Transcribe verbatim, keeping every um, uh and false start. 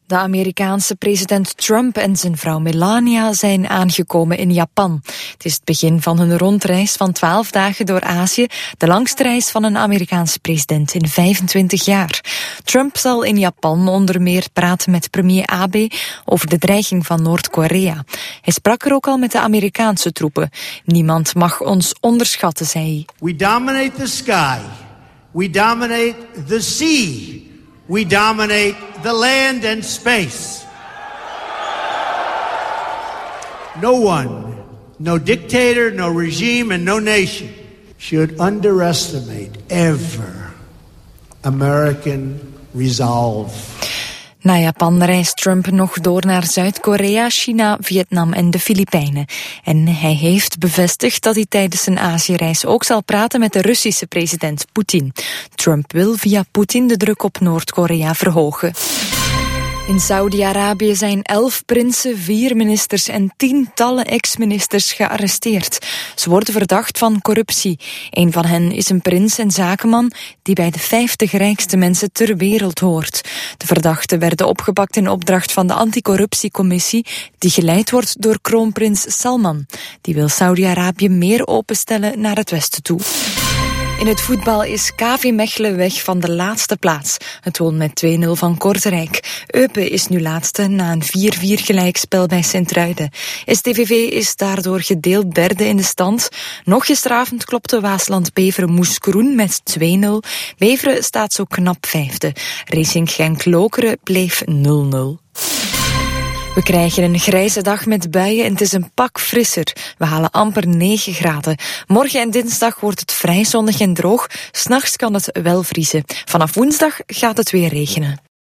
De Amerikaanse president Trump en zijn vrouw Melania zijn aangekomen in Japan. Het is het begin van hun rondreis van twaalf dagen door Azië, de langste reis van een Amerikaanse president in vijfentwintig jaar. Trump zal in Japan onder meer praten met premier Abe over de dreiging van Noord-Korea. Hij sprak er ook al met de Amerikaanse troepen. Niemand mag ons onderschatten, zei hij. We dominate the sky. We dominate the sea. We dominate the land and space. No one, no dictator, no regime, and no nation should underestimate ever American resolve. Na Japan reist Trump nog door naar Zuid-Korea, China, Vietnam en de Filipijnen. En hij heeft bevestigd dat hij tijdens zijn Aziëreis ook zal praten met de Russische president Poetin. Trump wil via Poetin de druk op Noord-Korea verhogen. In Saudi-Arabië zijn elf prinsen, vier ministers en tientallen ex-ministers gearresteerd. Ze worden verdacht van corruptie. Een van hen is een prins en zakenman die bij de vijftig rijkste mensen ter wereld hoort. De verdachten werden opgepakt in opdracht van de anticorruptiecommissie, die geleid wordt door kroonprins Salman. Die wil Saudi-Arabië meer openstellen naar het westen toe. In het voetbal is K V Mechelen weg van de laatste plaats. Het won met twee nul van Kortrijk. Eupen is nu laatste na een vier vier gelijkspel bij Sint-Truiden. S T V V is daardoor gedeeld derde in de stand. Nog gisteravond klopte Waasland-Beveren Moeskroen met twee nul. Beveren staat zo knap vijfde. Racing Genk-Lokeren bleef nul nul. We krijgen een grijze dag met buien en het is een pak frisser. We halen amper negen graden. Morgen en dinsdag wordt het vrij zonnig en droog. 'S Nachts kan het wel vriezen. Vanaf woensdag gaat het weer regenen.